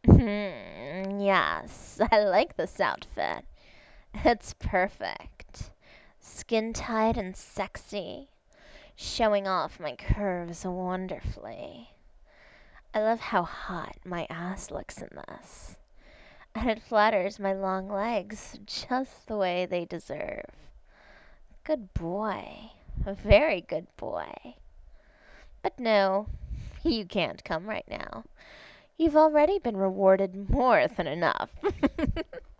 Yes, I like this outfit. It's perfect. Skin tight and sexy, showing off my curves wonderfully. I love how hot my ass looks in this, and it flatters my long legs just the way they deserve. Good boy. A very good boy. But no, you can't come right now. You've already been rewarded more than enough.